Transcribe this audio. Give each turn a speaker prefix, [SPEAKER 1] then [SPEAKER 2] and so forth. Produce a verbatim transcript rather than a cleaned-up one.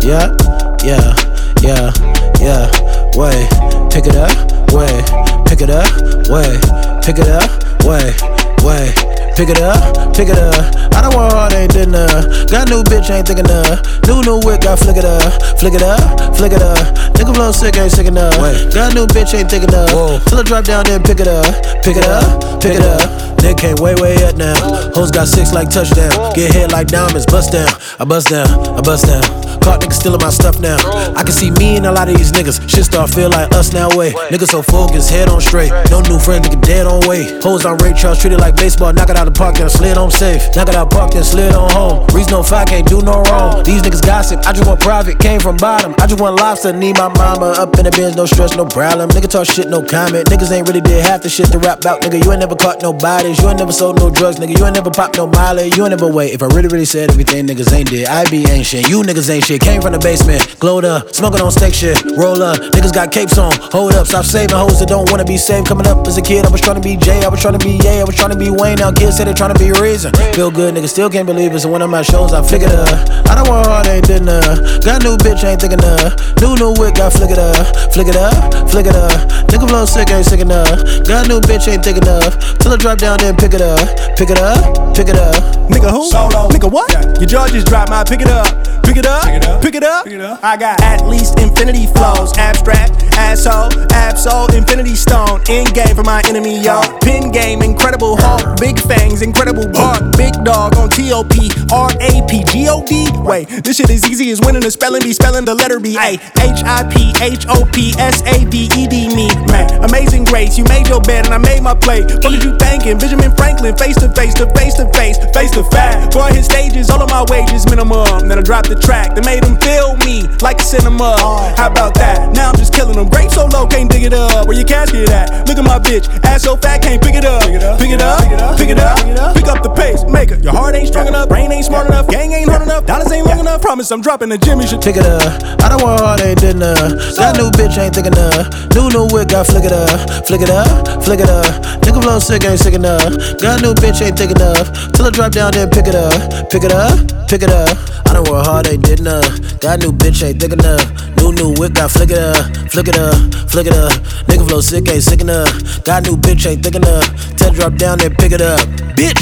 [SPEAKER 1] Yeah, yeah, yeah, yeah. Wait, pick it up, wait, pick it up, wait, pick it up, wait, wait. Pick it up, pick it up. I don't want hard, ain't did enough. Got new bitch, ain't thick enough. New, new whip, got flick it up. Flick it up, flick it up. Nigga flow sick, ain't sick enough. Wait. Got new bitch, ain't thick enough. Whoa. Till I drop down, then pick it up. Pick it up, pick it up. Nigga can't way, way up now. Hoes got six like touchdown. Get hit like diamonds, bust down. I bust down, I bust down. Caught niggas stealing my stuff now. I can see me and a lot of these niggas. Shit start feel like us now, way. Niggas so focused, head on straight. No new friends, nigga dead on way. Hoes on Ray Charles, treated like baseball. Knock it out the park, then slid on safe. Knock it out park, then slid on home. Reason no five, can't do no wrong. These niggas gossip, I just want private. Came from bottom, I just want lobster. Need my mama up in the bins, no stress, no problem. Nigga talk shit, no comment. Niggas ain't really did half the shit to rap about, nigga. You ain't never caught no bodies. You ain't never sold no drugs, nigga. You ain't never popped no mileage. You ain't never wait. If I really, really said everything niggas ain't did, I be ain't shit. You niggas ain't shit. Came from the basement, glowed up, smoking on steak shit. Roll up, niggas got capes on. Hold up, stop saving hoes that don't wanna be saved. Coming up as a kid, I was trying to be Jay, I was trying to be Ye, I was trying to be Wayne. Now kids say they trying to be Reason. Feel good, niggas still can't believe it. So when I'm at shows, I flick it up. I don't want hard, ain't did enough. Got new bitch, ain't thick enough. New, new whip, got flick it up. Flick it up, flick it up. Nigga flow sick, ain't sick enough. Got new bitch, ain't thick enough. Till I drop down, then pick it up. Pick it up, pick it up.
[SPEAKER 2] Nigga who?
[SPEAKER 3] Solo.
[SPEAKER 2] Nigga what?
[SPEAKER 3] Yeah.
[SPEAKER 2] Your jaw just dropped, my pick it up. Pick it up,
[SPEAKER 3] Pick it up.
[SPEAKER 2] pick it up.
[SPEAKER 3] Pick it up.
[SPEAKER 2] I got at least infinity flows. Abstract, asshole, absol, infinity stone. End game for my enemy, yo. Pin game, incredible Hulk. Big fangs, incredible bark. Big dog on T O P, R A P, G O D. Wait, this shit is easy as winning the spelling bee, spelling the letter B. A H I P, H O P, S A V E D, me. Man, amazing grace. You made your bed and I made my plate. What did you thinking? Benjamin Franklin, face to face, to face to face, face to fact. Boy, his stages, all of my wages minimum. Then I dropped the track that made him feel me like a cinema. How about that? Now I'm just killing them. Grape so low, can't dig it up. Where your casket at? Look at my bitch, ass so fat, can't pick it up. Pick it up, pick it up, pick it up. Pick up the pace, make it. Your heart ain't strong enough, brain ain't smart enough, gang ain't hard enough, dollars ain't long enough. Promise I'm dropping the gym. You should
[SPEAKER 1] Pick it up. I don't want hard, ain't did enough. Got new bitch, ain't thick enough. New, new whip, got flick it up. Flick it up, flick it up. Nigga flow sick, ain't sick enough. Got new bitch, ain't thick enough. Till I drop down, then pick it up. Pick it up, pick it up. I don't work hard, ain't did enough. Got new bitch, ain't thick enough. New, new whip, got flick it up. Flick it up, flick it up. Nigga flow sick, ain't sick enough. Got new bitch, ain't thick enough. Till I drop down, then pick it up. Bitch!